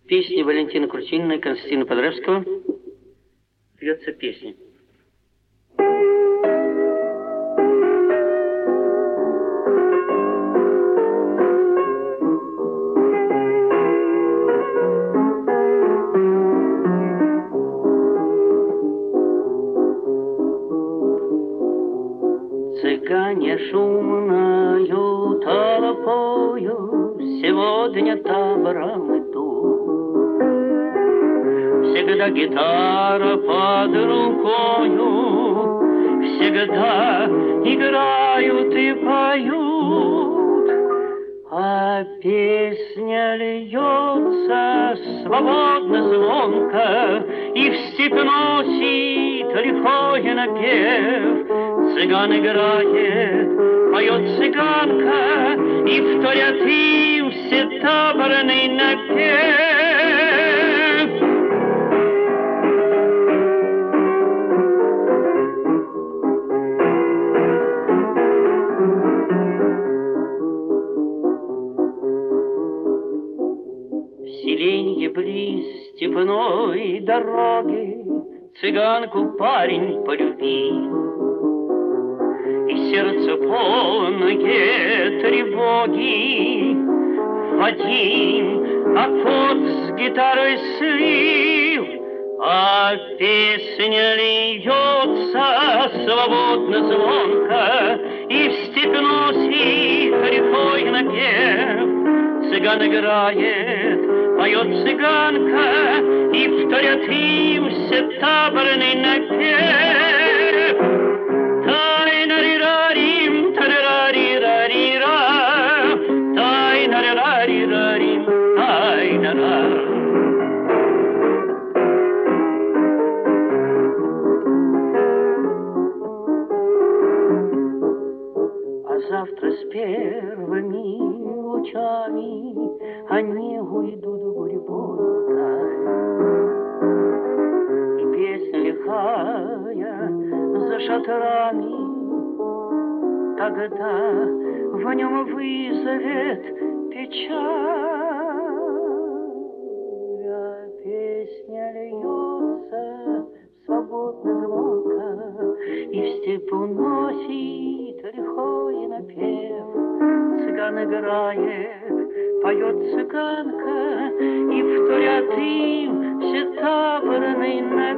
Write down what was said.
Песни Валентины Крутининой и Константина Подревского. Пьется песня. Цыгане шумною толпою сегодня табором идут. Всегда гитара под рукою, всегда играют и поют, а песня льется свободно, звонко, и в степь носит лихой напев. Цыган играет, поет цыганка, и вторят им все таборный напев. Селенье близ степной дороги цыганку парень полюбил, и сердце полное тревоги в один аккорд с гитарой слил, а песня льется свободно, звонко, и в степь носит лихой напев. Цыган играет, поет цыганка, и вторят им все таборный напев. Тай-на-ри-ра-рим, та-ра-ри-ра-ри-ра, тай-на-ри-ра-ри-ра-рим, тай-на-ра. А завтра с первыми лучами они уйдут в гурьбу даль. И песня лихая за шатрами тогда в нем вызовет печаль. А песня льется свободно, звонко, и в степь уносит лихой напев. Цыган играет, поет цыганка, и вторят им все таборный напев.